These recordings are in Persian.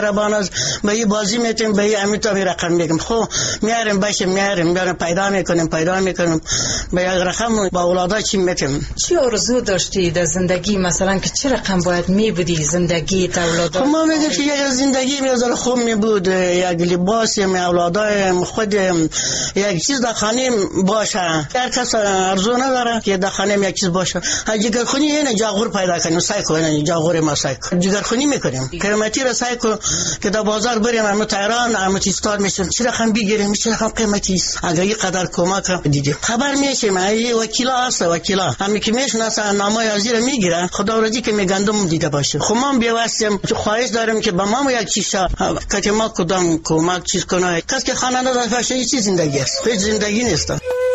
رباناز به این بازی میتیم به این امیتا می رقم میگم خب میاریم باشه میاریم پیدا میکنیم به یک رقم با اولادا چی میتیم. چی آرزو داشتی در زندگی مثلا که چه رقم باید میبودی زندگی تا اولادا؟ خب ما میگم که یک زندگی میذاره خوب میبود، یک لباس می اولادا خود یک چیز در خانه باشه. هر کس ارزو نداره که در خانه یک چیز باشه. جگر خونی اینه جاغور پیدا کنیم سعی کنیم جاغور ما سعی جگر خونی میکنیم قیمتی را سعی کنیم که در بازار بریم اما تهران اما تیستار میشیم چه رقم بگیریم چه رقم قیمتی است. اگر این قدر کمک دیدیم خبر میشیم ای وکیلا هست وکیلا همین که میشناسن نامه ازیر میگیرن خدا ورزی که میگندم دیده باشه. خب ما بیواستیم خواهش داریم که به ما یک چیز که ما کدام کمک چیز کنه. کس که خانه نداره فاشه چیز زندگی است هیچ زندگی نیست.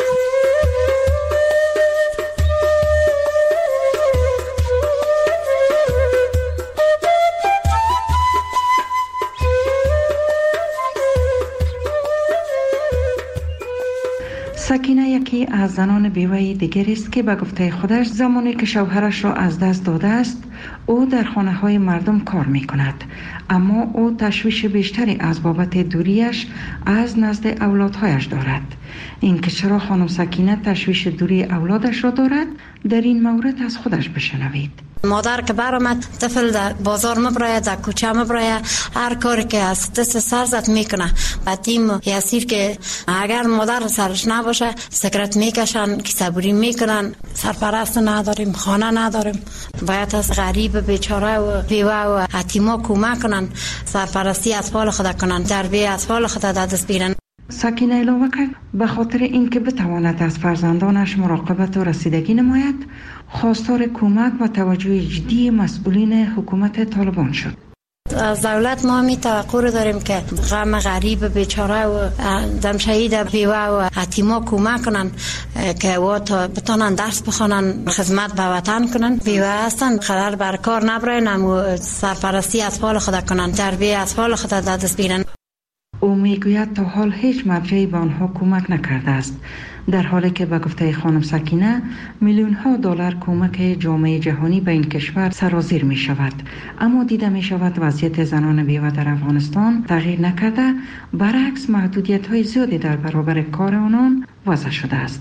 سکینه یکی از زنان بیوه دیگری است که به گفته خودش زمانی که شوهرش را از دست داده است او در خانه های مردم کار می کند، اما او تشویش بیشتری از بابت دوریش از نزد اولادهایش دارد. این که چرا خانم سکینه تشویش دوری اولادش را دارد در این مورد از خودش بشنوید. مادر که برآمد طفل در بازار مبراید در کوچه مبراید هر کاری که از دست سرزت میکنه بعد تیم یاسیر که اگر مادر سرش نباشه سکرت میکشن که صبوری میکنن. سرپرست نداریم خانه نداریم باید از غریب بیچاره و بیوه و یتیما کمک کنن سرپرستی اطفال خود کنن تربیت اطفال خود دست بیرن. سکینه علاوه کرد به خاطر اینکه بتواند از فرزندانش مراقبت و رسیدگی نماید خواستار کمک و توجه جدی مسئولین حکومت طالبان شد. از دولت ما می توقع داریم که غم غریب بیچاره و دم شهید بیوه و یتیما کمک کنن که و تا بتونن درس بخونن خدمت به وطن کنن. بیوه هستن قدر بر کار نبرن اما سرپرستی اطفال خود کنن تربیت اطفال خود دست بیرن. او میگوید تا حال هیچ مرجعی به آنها کمک نکرده است، در حالی که به گفته خانم سکینه میلیون ها دلار کمک جامعه جهانی به این کشور سرازیر می شود، اما دیده می شود وضعیت زنان بیوه در افغانستان تغییر نکرده، برعکس محدودیت های زیادی در برابر کار آنان وضع شده است.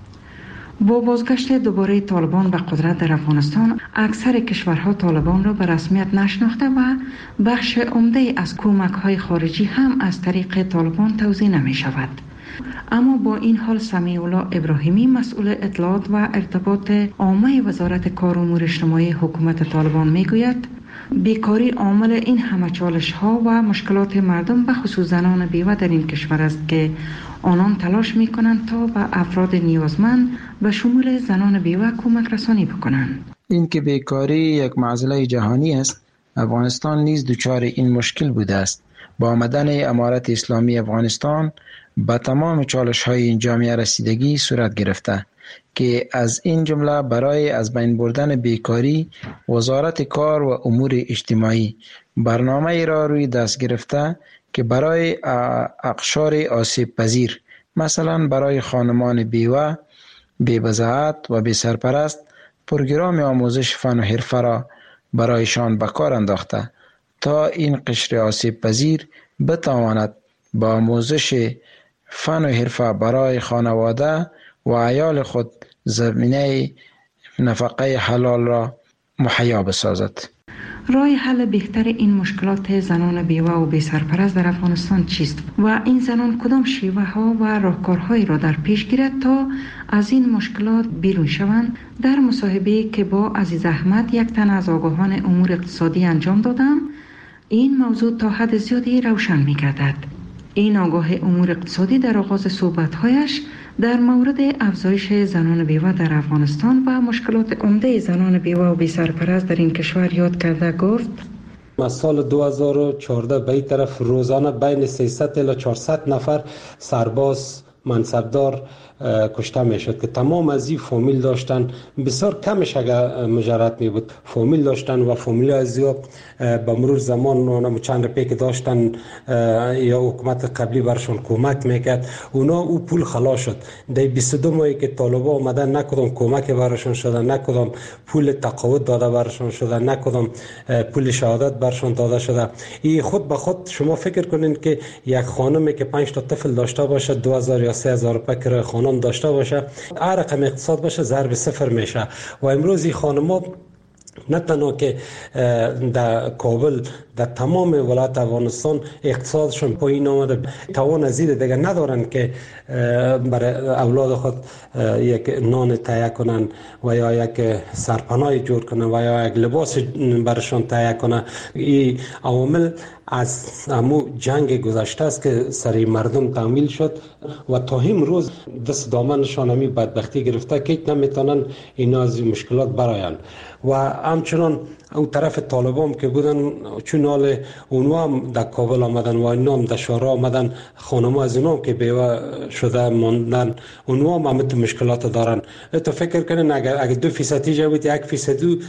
با بازگشت دوباره طالبان به قدرت در افغانستان اکثر کشورها طالبان را به رسمیت نشناخته و بخش عمده از کمک‌های خارجی هم از طریق طالبان توزیع نمی شود. اما با این حال سمیع الله ابراهیمی مسئول اطلاعات و ارتباط عامه وزارت کار و امور اجتماعی حکومت طالبان میگوید بیکاری عامل این همه چالش ها و مشکلات مردم به خصوص زنان بیوه در این کشور است که آنان تلاش می کنند تا به افراد نیازمند به شمول زنان بیوه کمک رسانی بکنند. این که بیکاری یک معضله جهانی است، افغانستان نیز دچار این مشکل بوده است. با آمدن امارت اسلامی افغانستان به تمام چالش های این جامعه رسیدگی صورت گرفته که از این جمله برای از بین بردن بیکاری وزارت کار و امور اجتماعی برنامه را روی دست گرفته که برای اقشار آسیب پذیر مثلا برای خانمان بیوه، بی‌بضاعت و بی‌سرپرست پروگرام آموزش فن و حرفه را برایشان به کار انداخته تا این قشر آسیب پذیر بتواند با آموزش فن و حرفه برای خانواده و عیال خود زمینه نفقه حلال را مهیا بسازد. راه حل بهتر این مشکلات زنان بیوه و بی سرپرست در افغانستان چیست و این زنان کدام شیوه ها و راهکارهایی را در پیش گیرد تا از این مشکلات بیرون شوند؟ در مصاحبه‌ای که با عزیز احمد یک تن از آگاهان امور اقتصادی انجام دادم این موضوع تا حد زیادی روشن می گردد. این آگاه امور اقتصادی در آغاز صحبت‌هایش در مورد افزایش زنان بیوه در افغانستان و مشکلات عمده زنان بیوه و بی سرپرست در این کشور یاد کرده گفت: از سال 2014 به این طرف روزانه بین 300 الی 400 نفر سرباز، منصبدار کشته میشد که تمام از این فامیل داشتن، بسیار کمش اگر مجرد می بود فامیل داشتن و فامیل از یا به مرور زمان چند روپیه که داشتن یا حکومت قبلی برشون کمک میکرد، اونا او پول خلاص شد. در 22 ماهی که طالبا آمدن نکدام کمک برشون شده، نکدام پول تقاعد داده برشون شده، نکدام پول شهادت برشون داده شده. این خود به خود شما فکر کنین که یک خانمی که 5 تا طفل داشته باشه 2000 یا 3000 روپیه کرایه خانم داشته باشه، هر رقم اقتصاد باشه ضرب صفر میشه. و امروز این خانم‌ها نه تنها که در کابل، در تمام ولایت افغانستان اقتصادشون پایین آمده، توان از این دیگه ندارن که برای اولاد خود یک نان تهیه کنن و یا یک سرپناه جور کنن و یا یک لباس برشان تهیه کنن. این عوامل از همو جنگ گذشته است که سری مردم تحمیل شد و تا امروز دست دامنشان همی بدبختی گرفته که نمیتونن اینا از مشکلات براین. و همچنان او طرف طالبان که بودن، چون حال اونها هم در کابل آمدن و اینا هم در شهرها آمدن، خانم‌ها از اونها که بیوه شده ماندن، اونها هم همه مشکلات دارن. تو فکر کنین اگر 2% جا بود 1%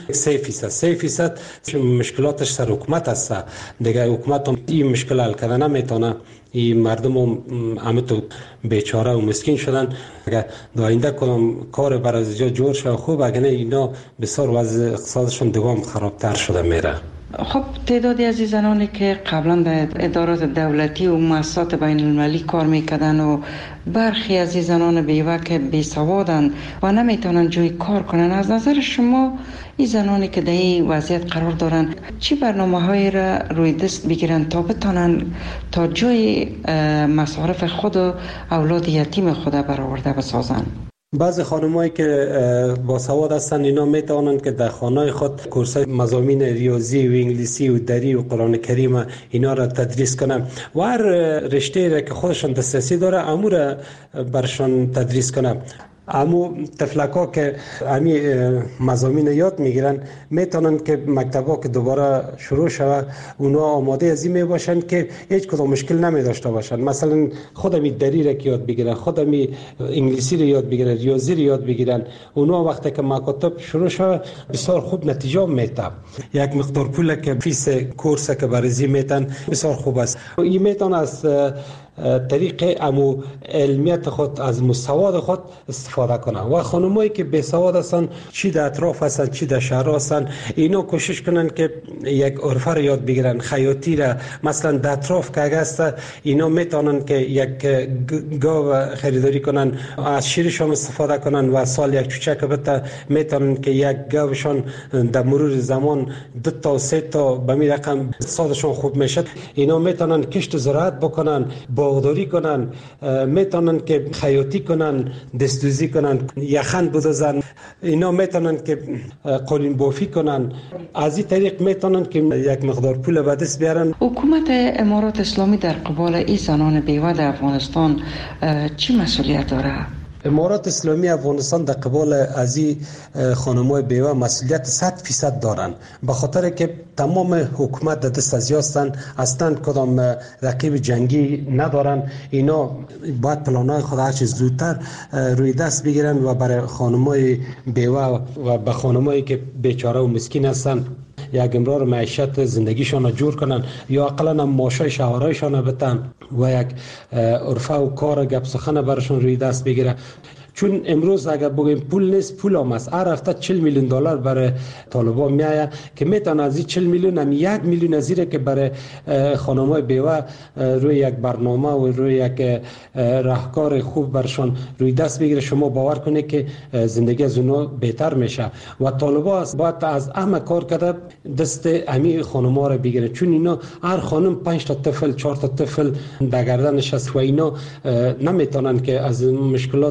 3% مشکلاتش سر حکومت است دیگه. حکومت هم این مشکل حل کردن نمیتونه. این مردم هم همه تو بیچاره و مسکین شدن. اگر در آینده کدام کار برای از جا جور شد خوب، اگر نه اینا بسیار وضع اقتصادشون دوام خرابتر شده میره. خب تعدادی از زنانی که قبلا در ادارات دولتی و مؤسسات بین المللی کار میکردن و برخی از زنان بیوه که بیسوادن و نمیتونن جای کار کنن، از نظر شما این زنانی که در این وضعیت قرار دارن چی برنامه‌هایی را روی دست بگیرن تا بتونن تا جای مصارف خود و اولاد یتیم خود برآورده بسازن؟ بعضی خانمایی که باسواد هستن اینا میتونن که در خانه خود کورسای مضامین ریاضی و انگلیسی و دری و قرآن کریم اینا را تدریس کنن و هر رشته را که خودشان دسترسی داره امور برشان تدریس کنن. امو طفلکا که امی مضامین یاد میگیرن میتونن که مکتبا که دوباره شروع شود اونا آماده از این میباشن که هیچ کدام مشکل نمی داشته باشن. مثلا خودمی دری را که یاد بگیرن، خودمی انگلیسی را یاد بگیرن، ریاضی را یاد بگیرن، اونا وقتی که مکاتب شروع شود بسیار خوب نتیجه میده. یک مقدار پول که فیس کورس که برزی میتن بسیار خوب است. این میتونه از طریق امو علمیت خود از مستواد خود استفاده کنن. و خانمایی که بی سواد هستن، چی در اطراف هستن چی در شهر هستن، اینا کوشش کنن که یک عرفه را یاد بگیرن، خیاطی را. مثلا در اطراف که هست اینا میتونن که یک گاو خریداری کنن، از شیرشون استفاده کنن و سال یک چوچک بته میتونن که یک گاوشان در مرور زمان 2 تا 3 تا به می رقم اقتصادشون خوب میشد. اینا میتونن کشت زراعت بکنن، باغداری کنن، میتونن که خیاطی کنن، دستوزی کنن، یخن بدوزن، اینا میتونن که قالین بافی کنن. از این طریق میتونن که یک مقدار پول به دست بیارن. حکومت امارات اسلامی در قبال این زنان بیوه در افغانستان چی مسئولیت داره؟ امارات اسلامی افغانستان در قبال از این خانم‌های بیوه مسئولیت 100% دارن، به خاطر که تمام حکومت در دست از هستن، اصلا کدام رقیب جنگی ندارن. اینا باید پلان‌های خود هر چیز زودتر روی دست بگیرن و برای خانم‌های بیوه و به خانم‌هایی که بیچاره و مسکین هستن یک امرار معیشت زندگیشان جور کنن، یا اقلا هم ماشای شهرهایشان بتن و یک عرفه و کار گپ سخن برشون روی دست بگیره. چون امروز اگر بگیم پول نیست، پول هم است. هر هفته 40 میلیون دلار برای طالبان میآید که میتونه از این 40 میلیون هم 1 میلیون از این که برای خانم‌های بیوه روی یک برنامه و روی یک راهکار خوب برشان روی دست بگیره. شما باور کنید که زندگی از اونها بهتر میشه و طالبان باید از همه کار کرده دست امی خانم‌ها رو بگیره، چون اینا هر خانم 5 تا طفل 4 تا طفل در گردنش است و اینا نمیتونن که از مشکلات از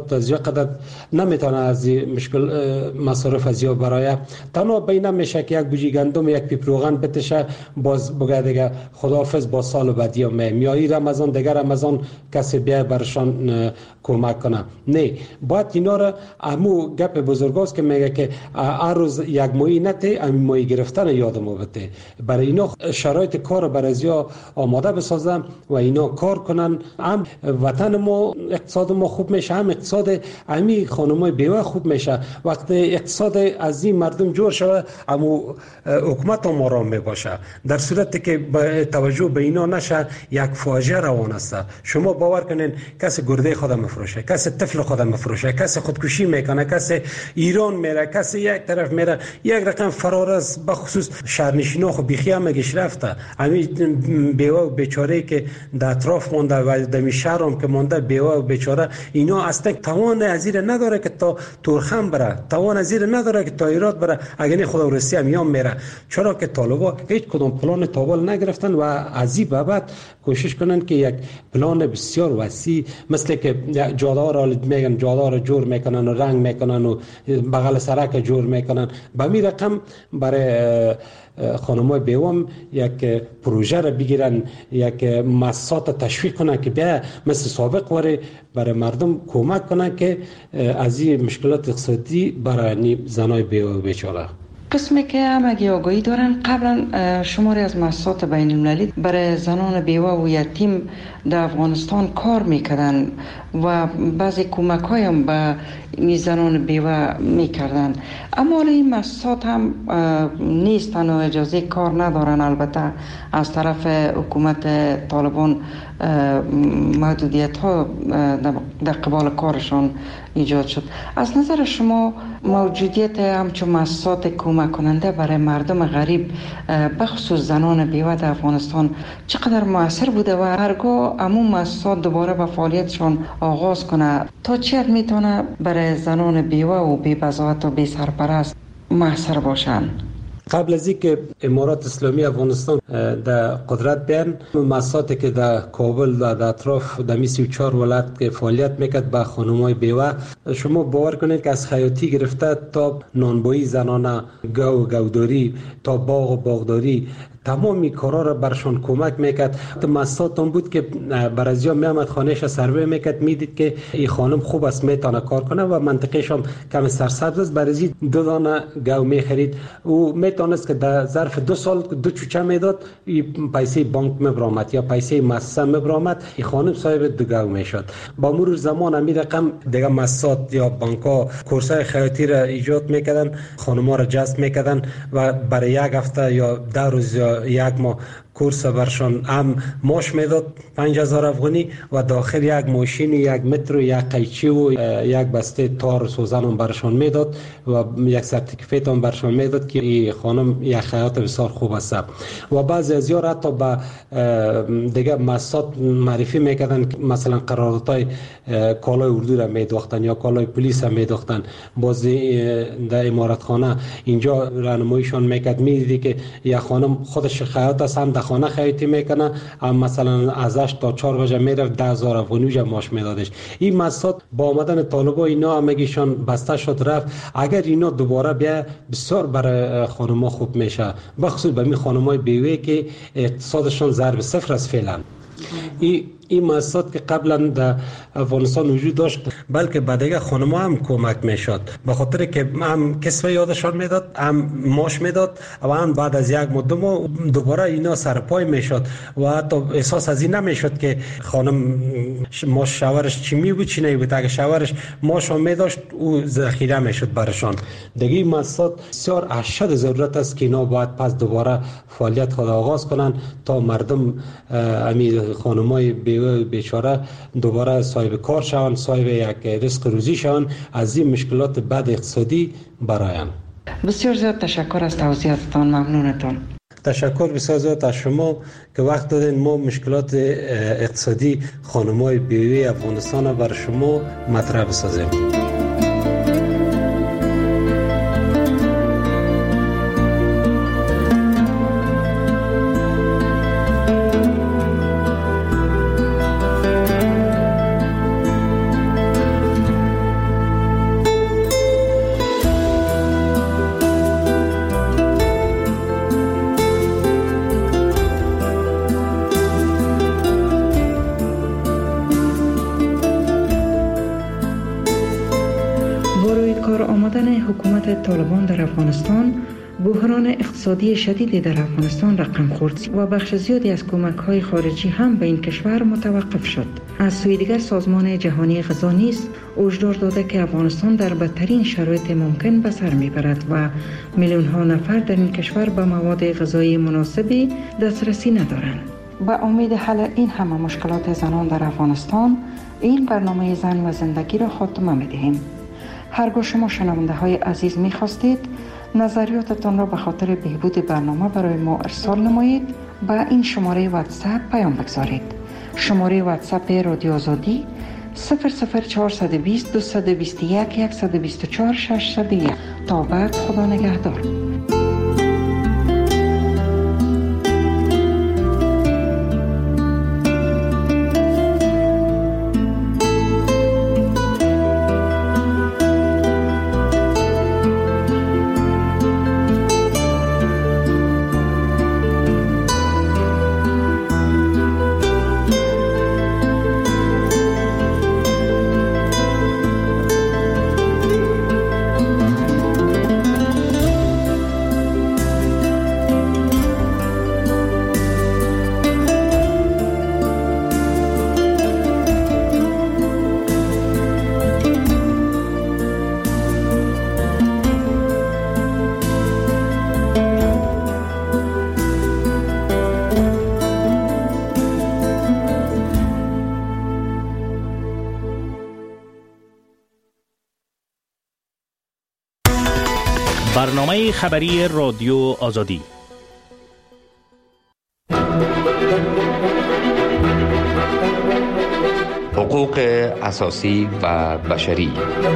قدر نمیتونه از مشکل مصارف از یا برای تنها بین میشه که یک بوجی گندم یک پیپ روغن بتشه باز بگه دیگه خداحافظ با سال بعدی میایی رمضان دیگه رمضان کسی بیا برشان کمک کنه. نه باید اینا را امو گپ بزرگاست که میگه که هر روز یک ماهی نته امی ماهی گرفتن یادمو بده. برای اینا شرایط کار برای ازیا آماده بسازم و اینا کار کنن. هم وطن ما اقتصاد ما خوب میشه، هم اقتصاد امی خانمای بیوه خوب میشه. وقتی اقتصاد از این مردم جور شود امو حکومت هم آرام میباشه. در صورتی که توجه به اینا نشه یک فاجعه روان است. شما باور کنین کسی گرده خود مفروشه، کسی طفل خود مفروشه، کسی خودکشی میکنه، کسی ایران میره، کسی یک طرف میره. یک رقم فرار است بخصوص شهرنشینا خو بیخی هم مگش رفته. همین بیوه و بیچاره که در اطراف مونده و در شهر هم که مونده بیوه و بیچاره اینا اصلا توان ازیر نداره که تا تورخم بره، توان ازیر نداره که تا ایراد بره. اگر خدا ورسی هم یام میره. چرا که طالبا هیچ کدام پلان تابل نگرفتن و از این بابت کوشش کنن که یک پلان بسیار وسیع مثل که جاده را میگن جاده را جور میکنن و رنگ میکنن و بغل سرک جور میکنن. به می رقم برای خانمای بیوام یک پروژه را بگیرن، یک مؤسسات تشویق کنن که بیا مثل سابق وره برای مردم کمک کنن که از این مشکلات اقتصادی برای زنای بیوه و بیچاره. قسمی که همگی آگاهی دارن قبلا شماری از مؤسسات بین المللی برای زنان بیوه و یتیم در افغانستان کار میکردن و بعضی کمک هایم به این زنان بیوه میکردن، اما این مؤسسات هم نیستن و اجازه کار ندارن. البته از طرف حکومت طالبان محدودیت ها در قبال کارشان ایجاد شد. از نظر شما موجودیت همچون مؤسسات کمک کننده برای مردم غریب بخصوص زنان بیوه در افغانستان چقدر مؤثر بوده و هرگاه همون مؤسسات دوباره به فعالیتشان آغاز کنه تا چه حد میتونه برای زنان بیوه و بی بضاعت و بی سرپرست مؤثر باشن؟ قبل از اینکه امارات اسلامی افغانستان در قدرت بیان، مؤسساتی که در کابل در اطراف در 34 ولایت که فعالیت میکرد با خانمای بیوه، شما باور کنید که از خیاطی گرفته تا نانبایی زنانه، گوداری تا باغ و باغداری، تمامی کارا را برشان کمک میکرد. مؤسسات هم بود که برازیا میامد خانهش سروی میکرد، میدید که این خانم خوب است میتونه کار کنه و منطقهش هم کم سرسبز است. برازی 2 دانه گو میخرید و میتونست که در ظرف 2 سال 2 چوچه میداد، پیسه بانک میبرامد یا پیسه مؤسسه میبرامد، این خانم صاحب 2 گو میشد. با مرور زمان همین رقم دیگه مؤسسات یا بانک‌ها کورسای خیاطی را ایجاد میکردن، خانم‌ها را جذب میکردن و برای یک هفته یا 10 روز یا یک ماه کورس برشان هم ماش میداد 5000 افغانی و داخل یک ماشین، یک متر، یک قیچی و یک بسته تار سوزن هم برشان میداد و یک سرتیفیکت هم برشان میداد که این خانم یک خیاط بسیار خوب است. و بعضی از یار حتی با دیگه مؤسسات معرفی میکردن که مثلا قراردادهای کالای اردو را میدوختن یا کالای پلیس را میدوختن. باز در امارتخانه اینجا راهنماییشان میکرد، میدیدی که یک خانم خودش خیاط است، هم خانه خیاطی میکنه، مثلا ازش تا 4 بجه میرفت 10000 افغانی ماش میدادش. این مؤسسات با آمدن طالبا اینا همگیشان بسته شد رفت. اگر اینا دوباره بیا بسیار برای خانم‌ها خوب میشه، بخصوص به می خانم‌های بیوه که اقتصادشان ضرب صفر است فعلا. این مؤسسات که قبلا در افغانستان وجود داشت بلکه به دیگه خانم‌ها هم کمک میشد، به خاطر که هم کسب یادشان میداد، هم ماش میداد و هم بعد از یک مدت دوباره اینا سرپای میشد و حتی احساس از این نمیشد که خانم ماش شوهرش چی می بود چی نمی بود. اگه شوهرش ماش هم میداشت او ذخیره میشد برشان. دیگه این مؤسسات بسیار اشد ضرورت است که اینا باید پس دوباره فعالیت خود آغاز کنن تا مردم امی خانمای بیچاره دوباره صاحب کار شوند، صاحب یک رزق روزی شوند، از این مشکلات بد اقتصادی برآیند. بسیار زیاد تشکر از توضیحاتتان، ممنونتون. تشکر بسیار زیاد از شما که وقت دادین ما مشکلات اقتصادی خانم‌های بیوه افغانستان را بر شما مطرح بسازیم. آمدن حکومت طالبان در افغانستان، بحران اقتصادی شدیدی در افغانستان رقم خورد و بخش زیادی از کمک‌های خارجی هم به این کشور متوقف شد. از سوی دیگر سازمان جهانی غذا نیز هشدار داده که افغانستان در بدترین شرایط ممکن به سر میبرد و میلیون‌ها نفر در این کشور به مواد غذایی مناسبی دسترسی ندارند. با امید حل این همه مشکلات زنان در افغانستان، این برنامه زن و زندگی را خاتمه می‌دهیم. هرگاه شما شنونده های عزیز می‌خواستید نظریاتتان را به خاطر بهبود برنامه برای ما ارسال نمایید، با این شماره واتساپ پیام بگذارید. شماره واتساپ رادیو آزادی 00420 221 124 601. تا بعد، خدا نگهدار. برنامه خبری رادیو آزادی. حقوق اساسی و بشری.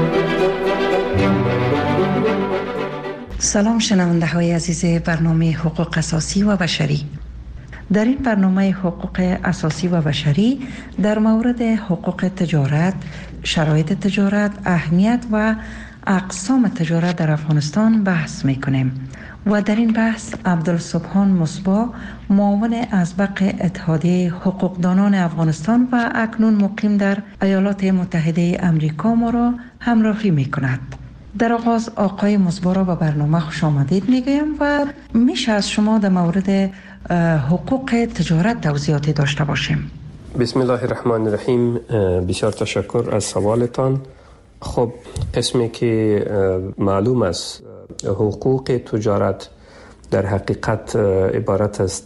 سلام شنونده های عزیز برنامه حقوق اساسی و بشری. در این برنامه حقوق اساسی و بشری در مورد حقوق تجارت، شرایط تجارت، اهمیت و اقسام تجارت در افغانستان بحث میکنیم و در این بحث عبدالسبحان مصباح، معاون اسبق اتحادیه حقوقدانان افغانستان و اکنون مقیم در ایالات متحده امریکا ما را همراهی میکند. در آغاز آقای مصباح را به برنامه خوش آمدید میگویم و میشه از شما در مورد حقوق تجارت توضیحاتی داشته باشیم. بسم الله الرحمن الرحیم. بسیار تشکر از سوالتان. خب، قسمی که معلوم است حقوق تجارت در حقیقت عبارت از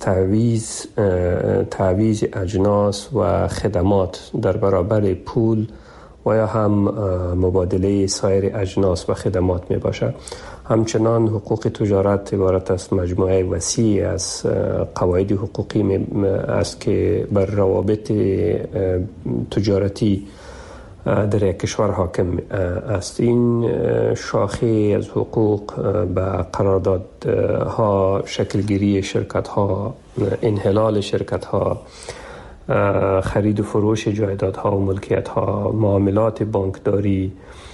تعویض اجناس و خدمات در برابر پول و یا هم مبادله سایر اجناس و خدمات می باشد. همچنان حقوق تجارت عبارت از مجموعه وسیع از قواعد حقوقی است که بر روابط تجارتی در یک کشور حاکم است. این شاخه از حقوق به قراردادها، شکلگیری شرکت‌ها، انحلال شرکت‌ها، خرید و فروش جایدادها و ملکیت‌ها، معاملات بانکداری،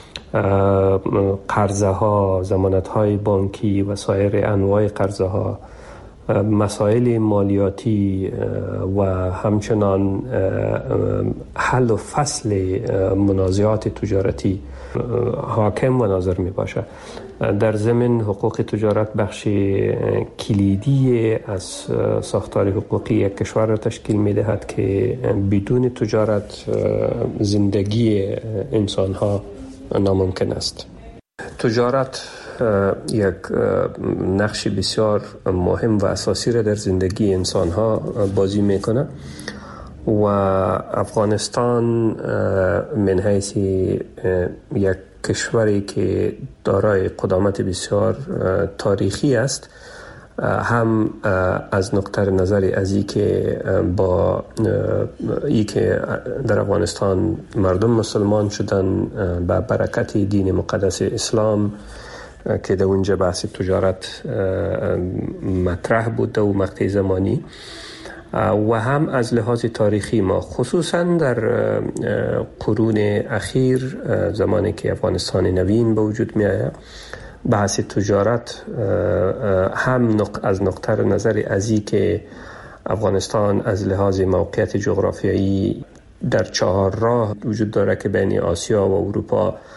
قرضه‌ها، ضمانت‌های بانکی و سایر انواع قرضه‌ها، مسائل مالیاتی و همچنان حل و فصل منازعات تجارتی حاکم و ناظر می باشد. در ضمن حقوق تجارت بخش کلیدی از ساختار حقوقی یک کشور را تشکیل می دهد که بدون تجارت زندگی انسان ها ناممکن است. تجارت یک نقش بسیار مهم و اساسی را در زندگی انسان ها بازی میکنه و افغانستان من حیث یک کشوری که دارای قدامت بسیار تاریخی است، هم از نقطه نظر از این که با ای که در افغانستان مردم مسلمان شدن با برکت دین مقدس اسلام که در اونجا بحث تجارت مطرح بود و مقطع زمانی، و هم از لحاظ تاریخی ما خصوصا در قرون اخیر زمانی که افغانستان نوین به وجود می آید، بحث تجارت هم از نقطه نظر ازی که افغانستان از لحاظ موقعیت جغرافیایی در 4 راه وجود داره که بین آسیا و اروپا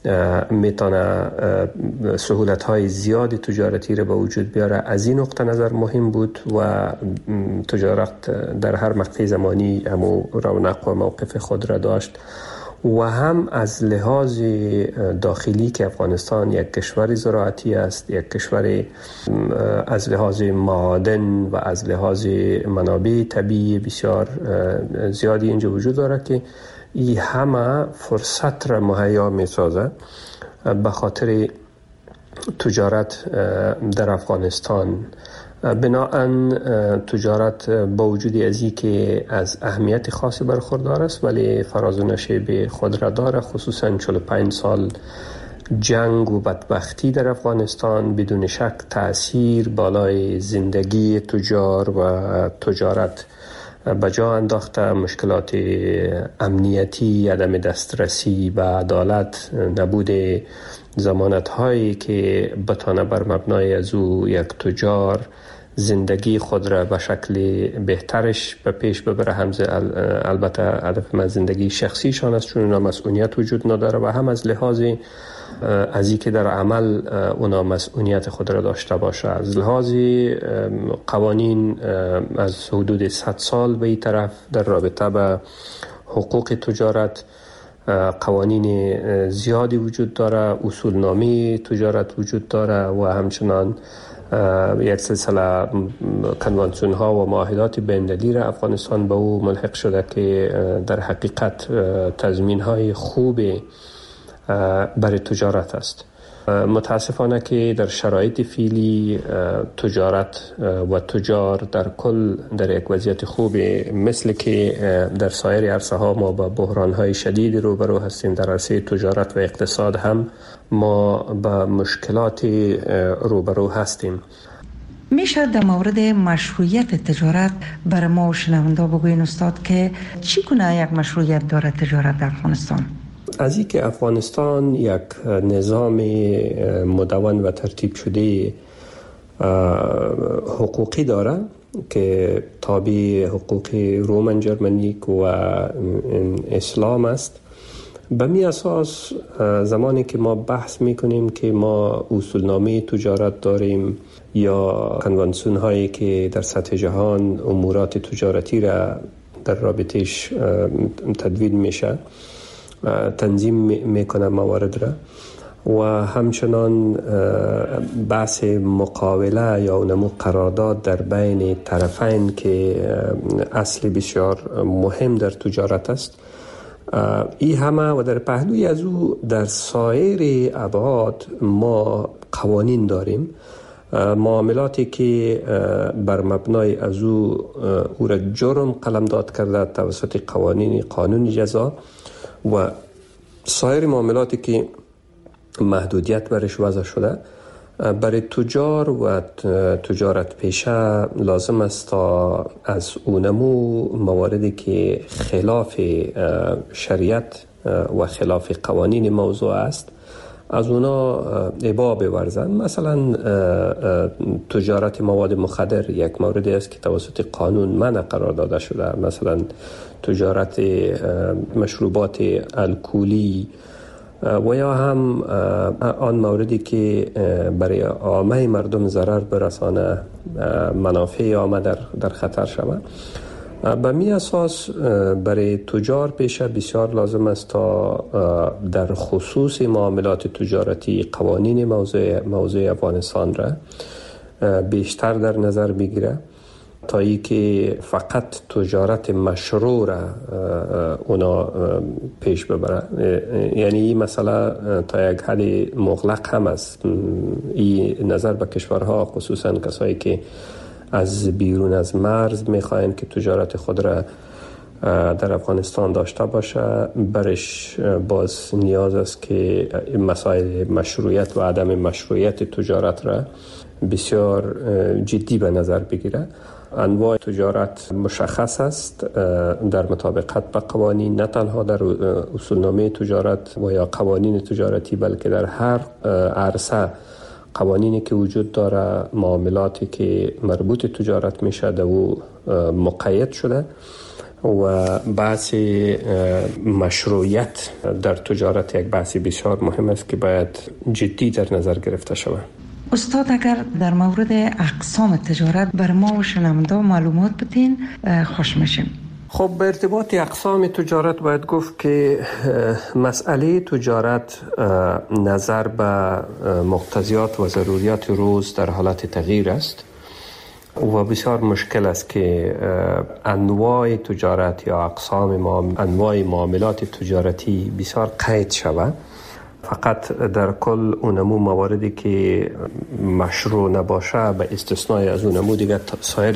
میتونه سهولت‌های زیادی تجارتی را به وجود بیاره. از این نقطه نظر مهم بود و تجارت در هر مقطع زمانی همو رونق و موقف خود را داشت و هم از لحاظ داخلی که افغانستان یک کشور زراعتی است، یک کشور از لحاظ معادن و از لحاظ منابع طبیعی بسیار زیادی اینجا وجود داره که این همه فرصت را مهیا می سازه به خاطر تجارت در افغانستان. بناهن تجارت با وجود از این که از اهمیت خاصی برخوردار است ولی فراز و نشیب خود را داره، خصوصا 45 سال جنگ و بدبختی در افغانستان بدون شک تأثیر بالای زندگی تجار و تجارت بجا انداخته. مشکلات امنیتی، عدم دسترسی به عدالت، نبود ضمانت هایی که بتانه بر مبنای از او یک تجار زندگی خود را به شکل بهترش به پیش ببره. البته هدف من زندگی شخصیشان است چون اونا مسئولیت وجود نداره و هم از لحاظ از این که در عمل اونا مسئولیت خود را داشته باشه. از لحاظ قوانین از حدود 100 سال به این طرف در رابطه به حقوق تجارت قوانین زیادی وجود داره، اصولنامه تجارت وجود داره و همچنان یک سلسله کنوانسیون ها و معاهدات بین‌المللی را افغانستان به او ملحق شده که در حقیقت تضمین های خوب برای تجارت است. متاسفانه که در شرایط فعلی تجارت و تجار در کل در یک وضعیت خوب مثل که در سایر عرصه ها ما با بحران های شدید روبرو هستیم. در عرصه تجارت و اقتصاد هم ما با مشکلات روبرو هستیم. میشه در مورد مشروعیت تجارت برای ما و شنونده بگوین استاد که چی کنه یک مشروعیت داره تجارت در افغانستان؟ از این که افغانستان یک نظام مدون و ترتیب شده حقوقی داره که تابع حقوق رومن جرمنیک و اسلام است. به می اساس زمانی که ما بحث میکنیم که ما اصولنامه تجارت داریم یا کنوانسیون هایی که در سطح جهان امورات تجارتی را در رابطش تدوین میشه، تنظیم میکنه موارد را و همچنان بحث مقاوله یا نمو قرارداد در بین طرفین که اصل بسیار مهم در تجارت است. این همه و در پهلوی از او در سایر ابعاد ما قوانین داریم، معاملاتی که بر مبنای از او را جرم قلمداد کرده توسط قانون جزا و سایر معاملاتی که محدودیت برش وضع شده. برای تجار و تجارت پیشه لازم است تا از اونمو مواردی که خلاف شریعت و خلاف قوانین موضوع است از اونا ابا بورزن. مثلا تجارت مواد مخدر یک موردی است که توسط قانون منع قرار داده شده. مثلا تجارت مشروبات الکلی و یا هم آن موردی که برای عامه مردم ضرر برسانه، منافع عامه در خطر شود. به می اساس برای تجار پیشه بسیار لازم است تا در خصوص معاملات تجارتی قوانین موضوع افغانستان را بیشتر در نظر بگیره تا ای که فقط تجارت مشروع را اونا پیش ببره. یعنی این مسئله تا یک حد مغلق هم است. این نظر به کشورها خصوصا کسایی که از بیرون از مرز میخواین که تجارت خود را در افغانستان داشته باشه، برش باز نیاز است که مسائل مشروعیت و عدم مشروعیت تجارت را بسیار جدی به نظر بگیره. انواع تجارت مشخص است در مطابقت با قوانین، نه تنها در اصولنامه تجارت و یا قوانین تجارتی بلکه در هر عرصه قوانینی که وجود داره، معاملاتی که مربوط تجارت میشه و مقید شده و بحث مشروعیت در تجارت یک بحث بسیار مهم است که باید جدی در نظر گرفته شود. استاد اگر در مورد اقسام تجارت بر ما و شنونده معلومات بدین خوش میشیم. خب به ارتباط اقسام تجارت باید گفت که مسئله تجارت نظر به مقتضیات و ضروریات روز در حالت تغییر است و بسیار مشکل است که انواع تجارت یا اقسام انواع معاملات تجارتی بسیار قید شود. فقط در کل اونمو مواردی که مشروع نباشه به استثنای از اونمو دیگه سایر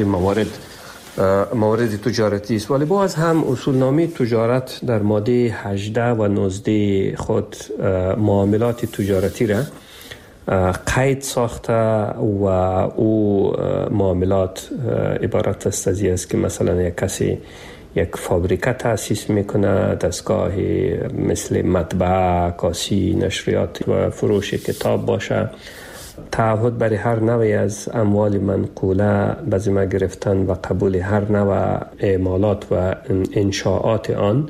موارد تجارتی است. ولی باز هم اصولنامه تجارت در ماده 18 و 19 خود معاملات تجارتی را قید ساخته و او معاملات عبارت است که مثلا یک کسی یک فابریکه تأسیس میکنه، دستگاه مثل مطبعه، کاسی، نشریات و فروش کتاب باشه، تعهد برای هر نوعی از اموال منقوله به ذمه گرفتن و قبول هر نوع اعمالات و انشاءات آن،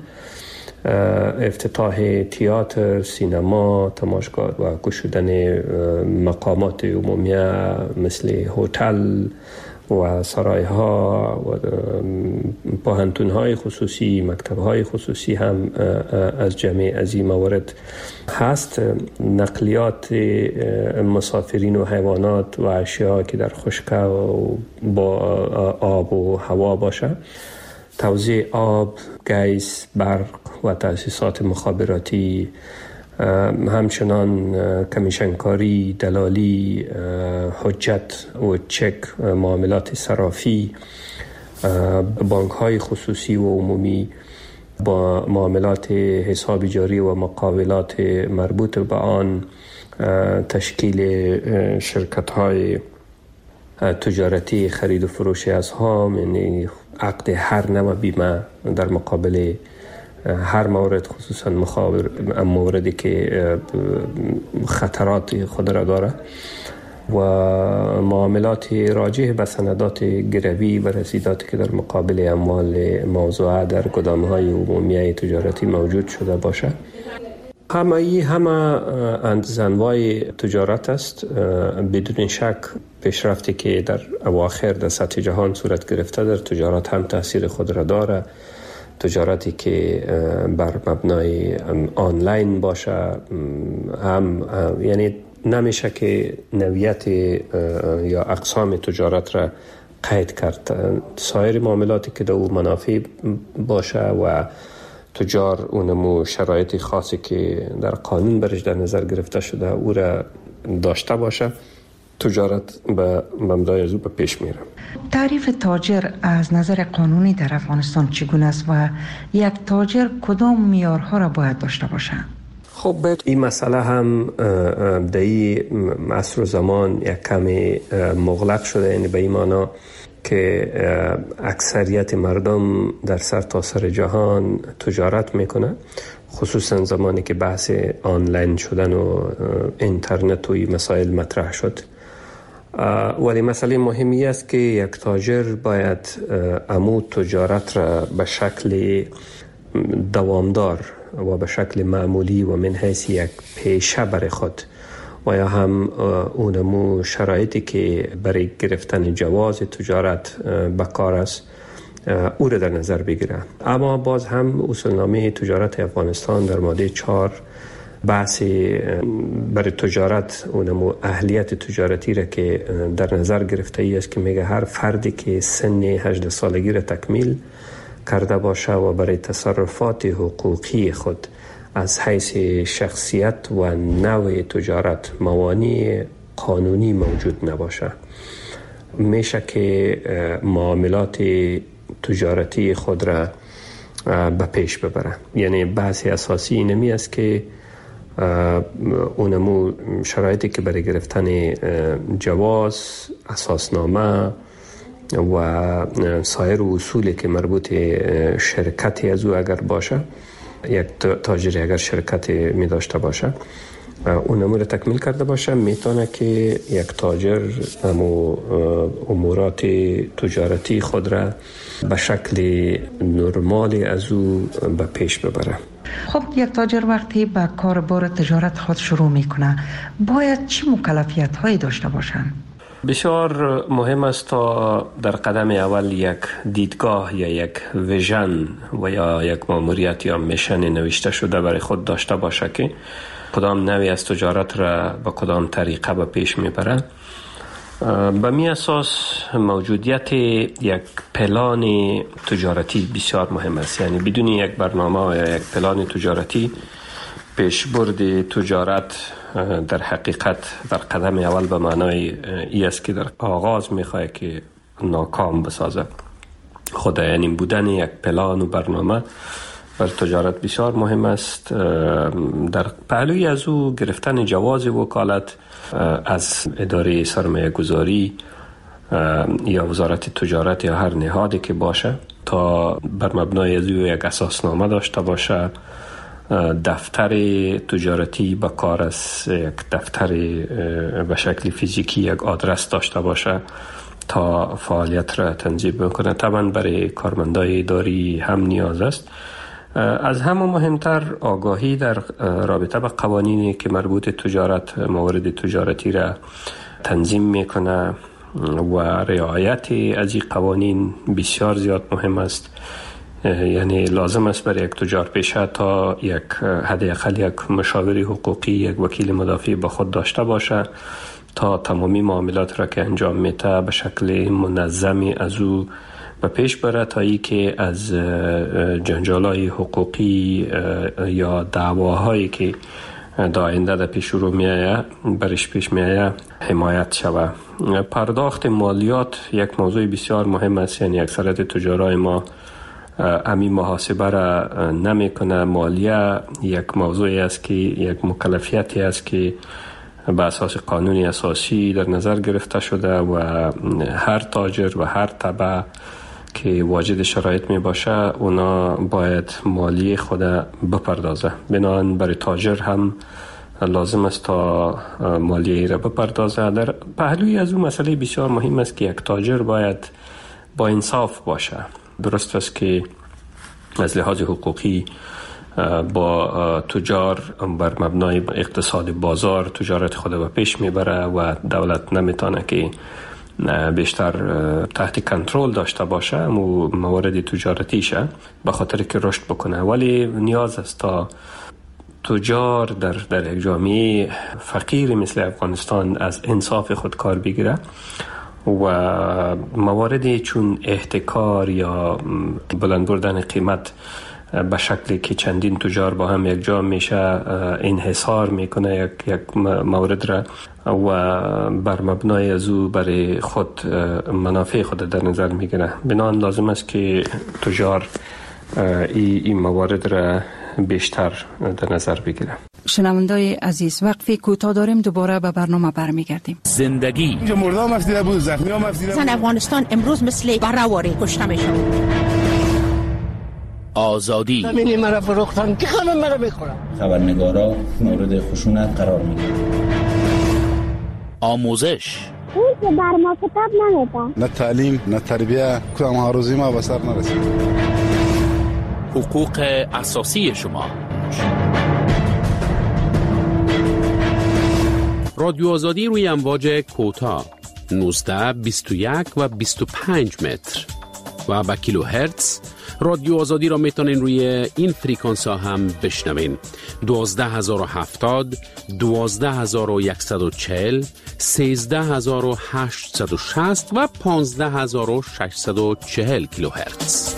افتتاح تئاتر، سینما، تماشاگاه و گشودن مقامات عمومیه مثل هتل و سرایها و پاهنتون‌های خصوصی، مکتب‌های خصوصی هم از جمع از این موارد هست. نقلیات مسافرین و حیوانات و اشیاء که در خشکی و با آب و هوا باشه، توزیع آب، گیس، برق و تأسیسات مخابراتی، همچنان کمیشنکاری، دلالی، حجت و چک، معاملات صرافی، بانک‌های خصوصی و عمومی، با معاملات حساب جاری و مقاولات مربوط به آن، تشکیل شرکت‌های تجارتی خرید و فروش اسهام، یعنی عقد هر نوع بیمه در مقابل هر مورد، خصوصا موردی که خطرات خود را داره، و معاملات راجع به سندات گروی و رسیداتی که در مقابل اموال موضوعه در گدام‌های عمومی تجارتی موجود شده باشه. همه انواع تجارت است. بدون شک پیشرفتی که در اواخر در سطح جهان صورت گرفته در تجارت هم تاثیر خود را داره. تجارتی که بر مبنای آنلاین باشه هم یعنی نمیشه که نوعیت یا اقسام تجارت را قید کرد. سایر معاملاتی که در او منافع باشه و تجار اونمو شرایط خاصی که در قانون برش در نظر گرفته شده او را داشته باشه، تجارت به مبنای از او به پیش میره. تعریف تاجر از نظر قانونی در افغانستان چگونه است و یک تاجر کدام معیارها را باید داشته باشد؟ خب این مسئله هم در این عصر و زمان یک کمی مغلق شده، یعنی به این معنا که اکثریت مردم در سرتاسر جهان تجارت میکنه، خصوصا زمانی که بحث آنلاین شدن و اینترنت و این مسائل مطرح شد. ولی مسئله مهمی است که یک تاجر باید امو تجارت را به شکل دوامدار و به شکل معمولی و من حیث یک پیشه برای خود و یا هم اونمو شرایطی که برای گرفتن جواز تجارت بکار است او را در نظر بگیره. اما باز هم اصولنامه تجارت افغانستان در ماده 4 بحث برای تجارت اونمو اهلیت تجارتی را که در نظر گرفته ای است که میگه هر فردی که سن 18 سالگی را تکمیل کرده باشه و برای تصرفات حقوقی خود از حیث شخصیت و نوع تجارت موانع قانونی موجود نباشه، میشه که معاملات تجارتی خود را به پیش ببره. یعنی بحث اساسی اینمی است که اونمو شرایطی که برای گرفتن جواز، اساسنامه و سایر اصولی که مربوط شرکتی از او اگر باشه، یک تاجری اگر شرکتی می داشته باشه، اون امور تکمیل کرده باشه، میتونه که یک تاجر امورات تجارتی خود را به شکل نرمالی از او به پیش ببره. خب یک تاجر وقتی به کار بار تجارت خود شروع میکنه باید چه مکلفیت هایی داشته باشن؟ بسیار مهم است تا در قدم اول یک دیدگاه یا یک ویژن و یا یک ماموریت یا میشن نوشته شده برای خود داشته باشه که کدام نوعی از تجارت را به کدام طریقه به پیش میبره. به می اساس موجودیت یک پلان تجارتی بسیار مهم است. یعنی بدون یک برنامه یا یک پلان تجارتی پیشبرد تجارت در حقیقت در قدم اول به معنای ای است که در آغاز میخواه که ناکام بسازه. خود یعنی بودن یک پلان و برنامه بر تجارت بسیار مهم است. در پهلوی از او گرفتن جواز وکالت از اداره سرمایه گذاری یا وزارت تجارت یا هر نهادی که باشه تا بر مبنای از او یک اساسنامه داشته باشه، دفتر تجارتی با کار از یک دفتر به شکل فیزیکی یک آدرس داشته باشه تا فعالیت را تنظیم بکنه. طبعا برای کارمندای اداری هم نیاز است. از همه مهمتر آگاهی در رابطه با قوانینی که مربوط تجارت، موارد تجارتی را تنظیم میکنه و رعایت از این قوانین بسیار زیاد مهم است. یعنی لازم است برای یک تجار پیشه تا یک حداقل یک مشاور حقوقی، یک وکیل مدافع با خود داشته باشه تا تمامی معاملات را که انجام میده به شکل منظمی از او و پیش بره تا ای که از جنجالای حقوقی یا دعواهایی که در آینده در پیش رو میایه برش پیش میایه حمایت شوه. پرداخت مالیات یک موضوع بسیار مهم است. یعنی اکثریت تجارای ما امی محاسبه را نمی کنه. مالیه یک موضوعی است که یک مکلفیتی است که به اساس قانونی اساسی در نظر گرفته شده و هر تاجر و هر تبع که واجد شرایط می باشه اونا باید مالیه خود بپردازه. بنابراین برای تاجر هم لازم است تا مالیه را بپردازه. در پهلوی از اون مسئله بسیار مهم است که یک تاجر باید با انصاف باشه. درست است که از لحاظ حقوقی با تجار بر مبنای اقتصاد بازار تجارت خود به پیش میبره و دولت نمیتونه که بیشتر تحت کنترل داشته باشه و موارد تجارتیشه به خاطر که رشد بکنه. ولی نیاز است تا تجار در یک جامعه فقیر مثل افغانستان از انصاف خود کار بگیره و مواردی چون احتکار یا بلند بردن قیمت به شکلی که چندین تجار با هم یک جا میشه انحصار میکنه یک مورد را و بر مبنای از او برای خود منافع خود در نظر میگیره. بنابراین لازم است که تجار این موارد را بیشتر در نظر بگیره. شنوندای عزیز، وقفی کوتاه داریم، دوباره به برنامه برمیگردیم. زندگی مردم افسیده بود، زخمی هم افسیده بود. افغانستان امروز مثل برهواری کشته میشه. آزادی زمینی مرا فروختن که همه مرا میخورن. خبرنگارا مورد خشونت قرار میگیرن. آموزش اون که بر ما کتاب نمیدن. نه تعلیم نه تربیه، کدام هاروزی ما به سر نرسید. حقوق اساسی شما. رادیو آزادی روی امواج کوتاه 19 21 و 25 متر و با کیلو هرتز. رادیو آزادی را میتونین روی این فریکانس ها هم بشنوین. 12070 12140 13860 و 15640 کیلو هرتز.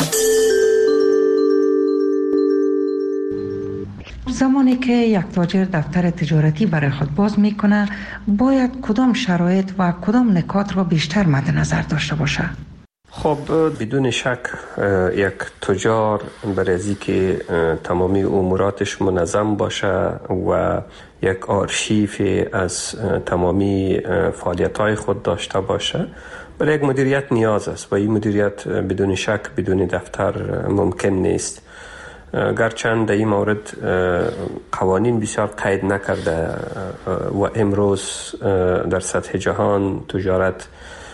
زمانی که یک تاجر دفتر تجارتی برای خود باز میکنه باید کدام شرایط و کدام نکات را بیشتر مد نظر داشته باشه؟ خب بدون شک یک تجار برای از که تمامی اموراتش منظم باشه و یک آرشیف از تمامی فعالیت‌های خود داشته باشه برای یک مدیریت نیاز است و این مدیریت بدون شک بدون دفتر ممکن نیست. گرچند در این مورد قوانین بسیار قید نکرده و امروز در سطح جهان تجارت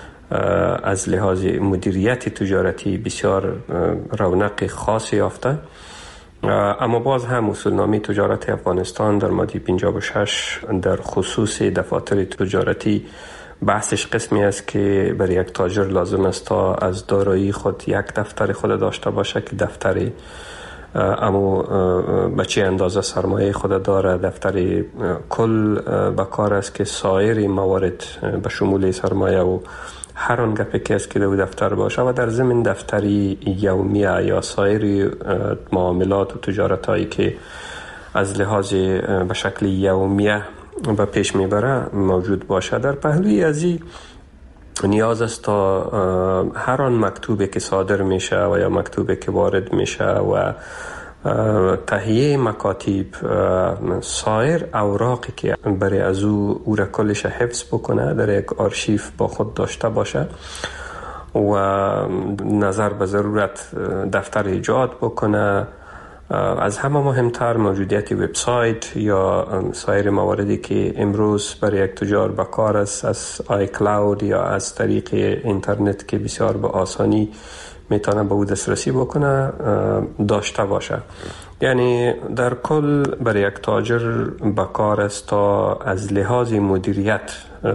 از لحاظ مدیریت تجارتی بسیار رونق خاصی یافته، اما باز هم اصولنامه تجارت افغانستان در ماده 56 در خصوص دفاتر تجارتی بحثش قسمی است که برای یک تاجر لازم است تا از دارایی خود یک دفتر خود داشته باشه که دفتر اما به چه اندازه سرمایه خود داره، دفتر کل به کار است که سایر موارد به شمول سرمایه و هر آن گپی که است که در دفتر باشه و در ضمن دفتری یومیه یا سایر معاملات و تجارت هایی که از لحاظ به شکل یومیه به پیش میبره موجود باشه. در پهلوی از این نیاز است تا هر آن مکتوبی که صادر میشه و یا مکتوبی که وارد میشه و تهیه مکاتب سایر اوراقی که برای از او را کلش حفظ بکنه در یک آرشیف با خود داشته باشه و نظر به ضرورت دفتر ایجاد بکنه. از همه مهمتر موجودیت وبسایت یا سایر مواردی که امروز برای یک تجار به کار است از آی کلاود یا از طریق اینترنت که بسیار به آسانی میتونه به او دسترسی بکنه داشته باشه. یعنی در کل برای یک تاجر به کار است تا از لحاظ مدیریت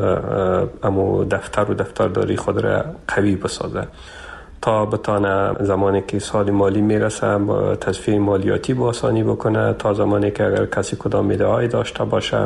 اما دفتر و دفترداری خود را قوی بسازه تا بتانه زمانی که سال مالی میرسه تصفیه مالیاتی با آسانی بکنه، تا زمانی که اگر کسی کدام ایده‌ای داشته باشه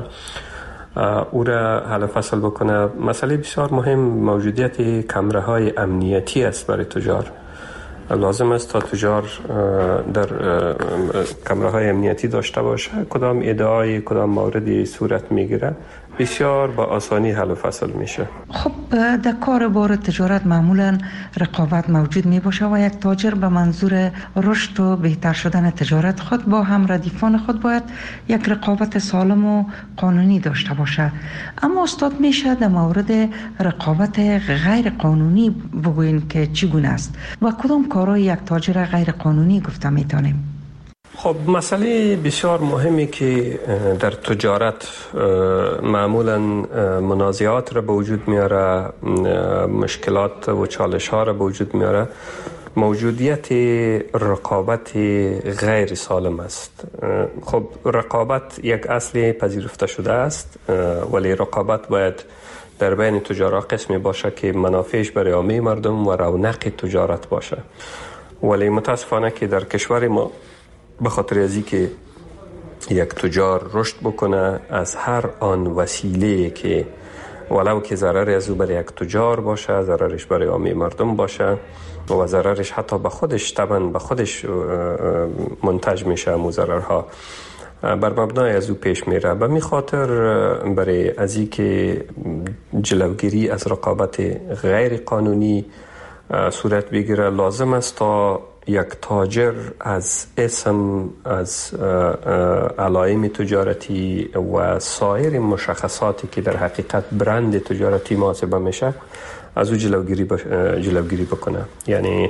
او را حل فصل بکنه. مسئله بسیار مهم موجودیت کمره های امنیتی است برای تجار. لازم است تا تجار در کمره های امنیتی داشته باشه، کدام ایده‌ای کدام موردی صورت میگیره بسیار با آسانی حل و فصل میشه. خب در کار بار تجارت معمولا رقابت موجود می باشه و یک تاجر به منظور رشد و بهتر شدن تجارت خود با هم ردیفان خود باید یک رقابت سالم و قانونی داشته باشه. اما استاد میشه در مورد رقابت غیر قانونی بگوین که چگونه است و کدام کارهای یک تاجر غیر قانونی گفته میتونیم؟ خب مسئله بسیار مهمی که در تجارت معمولا منازعات را به وجود میاره، مشکلات و چالش ها را به وجود میاره، موجودیت رقابت غیر سالم است. خب رقابت یک اصل پذیرفته شده است، ولی رقابت باید در بین تجارت قسمی باشه که منافعش برای عامه مردم و رونق تجارت باشه. ولی متاسفانه که در کشور ما به خاطر ازی که یک تجار رشد بکنه از هر آن وسیله که ولو که ضرری از او برای یک تجار باشه، ضررش برای عامه مردم باشه و ضررش حتی به خودش طبعا به خودش منتج میشه، مو ضررها بر مبنای از او پیش میره. به می خاطر برای ازی که جلوگیری از رقابت غیر قانونی صورت بگیره لازم است تا یک تاجر از اسم، از علائم تجارتی و سایر مشخصاتی که در حقیقت برند تجارتی محاسبه میشه از او جلوگیری بکنه. یعنی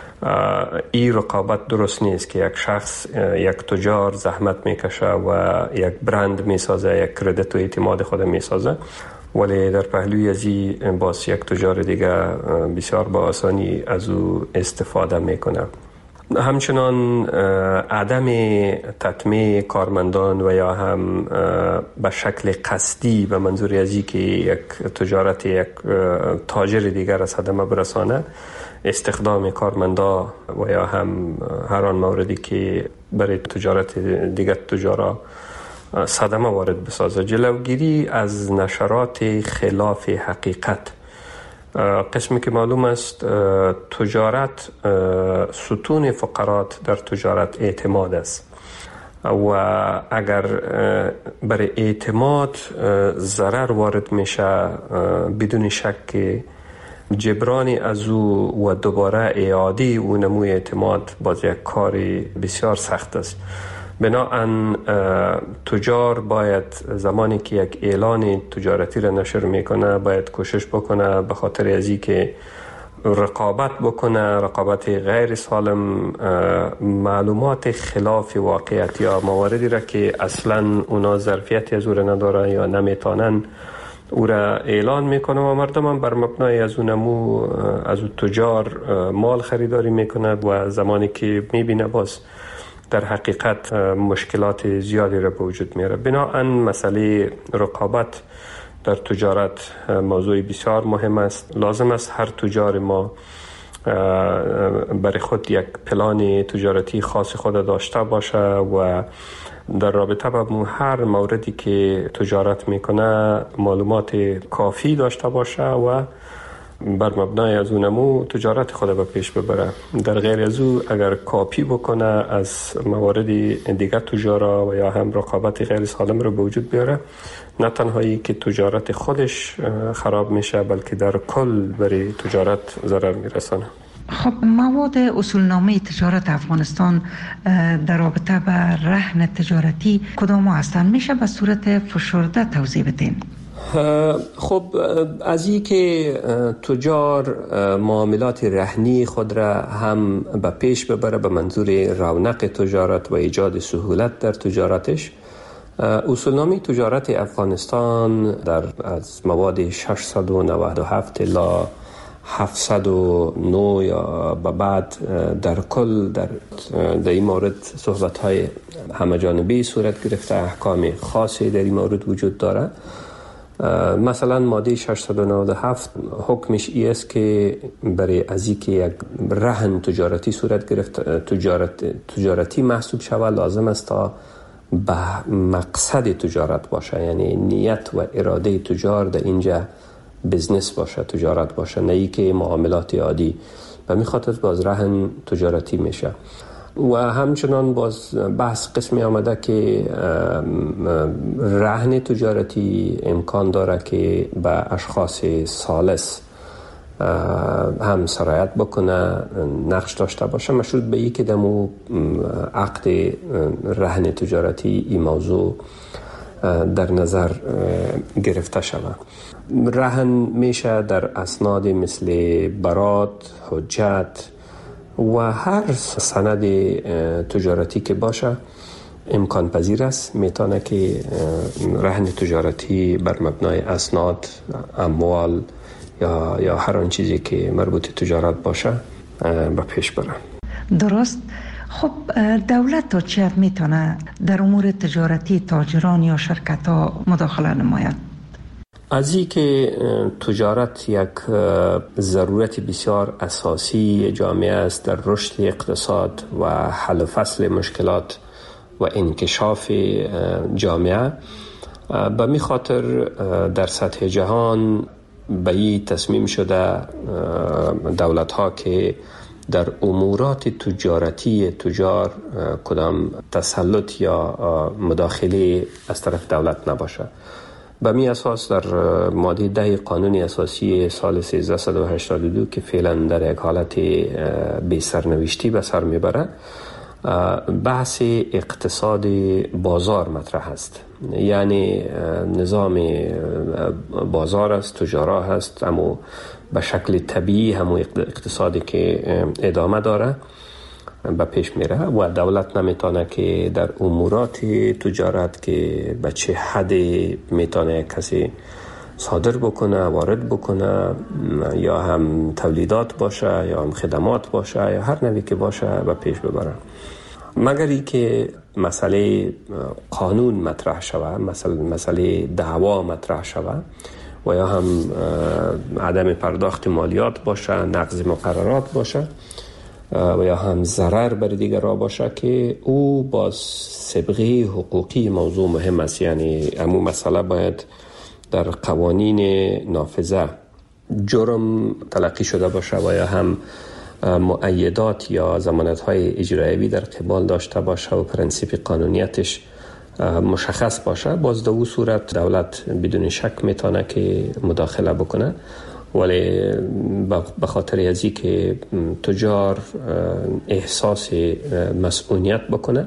این رقابت درست نیست که یک شخص، یک تجار زحمت میکشه و یک برند میسازه، یک کردیت و اعتماد خود میسازه، ولی در پهلوی از این باز یک تجار دیگه بسیار با آسانی از او استفاده میکنه. همچنان عدم تطمیع کارمندان و یا هم به شکل قصدی به منظور ازی که یک تجارت یک تاجر دیگر از صدمه برسانه، استخدام کارمندا و یا هم هر آن موردی که برای تجارت دیگر تجارا صدمه وارد بسازه. جلوگیری از نشرات خلاف حقیقت. قسمی که معلوم است تجارت ستون فقرات در تجارت اعتماد است و اگر برای اعتماد ضرر وارد میشه بدون شک جبرانی از او و دوباره اعاده او نموی اعتماد باز یک کاری بسیار سخت است. بنابراین تجار باید زمانی که یک اعلان تجارتی را نشر میکنه باید کوشش بکنه به خاطر ازی که رقابت بکنه، رقابت غیر سالم، معلومات خلاف واقعیت یا مواردی را که اصلا اونا ظرفیتی از او را نداره یا نمیتونن او را اعلان میکنه و مردم هم بر مبنای از اونمو از تجار مال خریداری میکنه و زمانی که میبینه باز در حقیقت مشکلات زیادی را به وجود میاره. بنابراین مسئله رقابت در تجارت موضوع بسیار مهم است. لازم است هر تجار ما برای خود یک پلان تجارتی خاص خود داشته باشه و در رابطه با هر موردی که تجارت میکنه معلومات کافی داشته باشه و بر مبنای از اونمو تجارت خود به پیش ببره. در غیر از او اگر کاپی بکنه از موارد دیگر تجارا و یا هم رقابت غیر سالم رو به وجود بیاره، نه تنهایی که تجارت خودش خراب میشه بلکه در کل برای تجارت ضرر میرسانه. خب مواد اصولنامه تجارت افغانستان در رابطه با رهن تجارتی کدام هستند؟ میشه به صورت فشرده توضیح بدین؟ خب از این که تجار معاملات رهنی خود را هم به پیش ببره به منظور رونق تجارت و ایجاد سهولت در تجارتش، اصولنامه تجارت افغانستان از مواد 697 الی 709 یا به بعد در کل در این مورد صحبت‌های همه‌جانبه صورت گرفته، احکام خاصی در این مورد وجود داره. مثلا ماده 697 حکمش ای است که برای از اینکه یک رهن تجارتی صورت گرفت تجارتی محسوب شود لازم است تا به مقصد تجارت باشه، یعنی نیت و اراده تجار در اینجا بزنس باشه، تجارت باشه، نه ای که معاملات عادی. و می خاطر باز رهن تجارتی میشه. و همچنان باز بحث قسمی آمده که رهن تجارتی امکان داره که به اشخاص ثالث هم سرایت بکنه، نقش داشته باشه، مشروط به این که دمو عقد رهن تجارتی این موضوع در نظر گرفته شود. رهن میشه در اسناد مثل برات، حجت و هر سند تجارتی که باشه امکان پذیر است. میتونه که رهن تجارتی بر مبنای اسناد، اموال یا هر آن چیزی که مربوط تجارت باشه به پیش بره. درست. خب دولت تا چه حد میتونه در امور تجارتی تاجران یا شرکت ها مداخله نماید؟ از این که تجارت یک ضرورت بسیار اساسی جامعه است در رشد اقتصاد و حل و فصل مشکلات و انکشاف جامعه، به می خاطر در سطح جهان به این تصمیم شده دولت ها که در امورات تجارتی تجار کدام تسلط یا مداخله از طرف دولت نباشه. به می اساس در ماده 10 قانون اساسی سال 1382 که فعلا در یک حالت بی سرنوشتی به سر میبره، بحث اقتصاد بازار مطرح است. یعنی نظام بازار است، تجارا هست، اما به شکل طبیعی همون اقتصادی که ادامه داره به پیش میره و دولت نمیتونه که در امورات تجارت که به چه حد میتونه کسی صادر بکنه، وارد بکنه، یا هم تولیدات باشه یا هم خدمات باشه یا هر نوعی که باشه به پیش ببره، مگر ای که مسئله قانون مطرح شود، مسئله دعوا مطرح شود و یا هم عدم پرداخت مالیات باشه، نقض مقررات باشه و یا هم ضرر بر دیگر را باشه که او باز سابقه حقوقی موضوع مهم است. یعنی همون مسئله باید در قوانین نافذه جرم تلقی شده باشه و یا هم مؤیدات یا ضمانت‌های اجرایی در قبال داشته باشه و پرنسیپ قانونیتش مشخص باشه. باز در اون صورت دولت بدون شک میتونه که مداخله بکنه، ولی به خاطر ازی که تجار احساس مسئولیت بکنه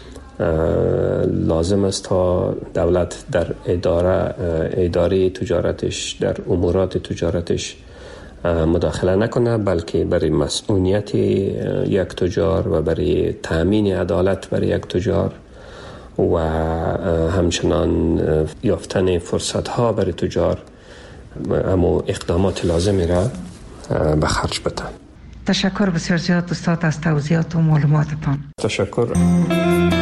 لازم است تا دولت در اداره تجارتش، در امورات تجارتش مداخله نکنه، بلکه برای مسئولیت یک تجار و برای تأمین عدالت برای یک تجار و همچنان یافتن فرصت ها برای تجار اما اقدامات لازمی را به خرج بدن. تشکر بسیار زیاد استاد از توضیحات و معلوماتتان. تشکر.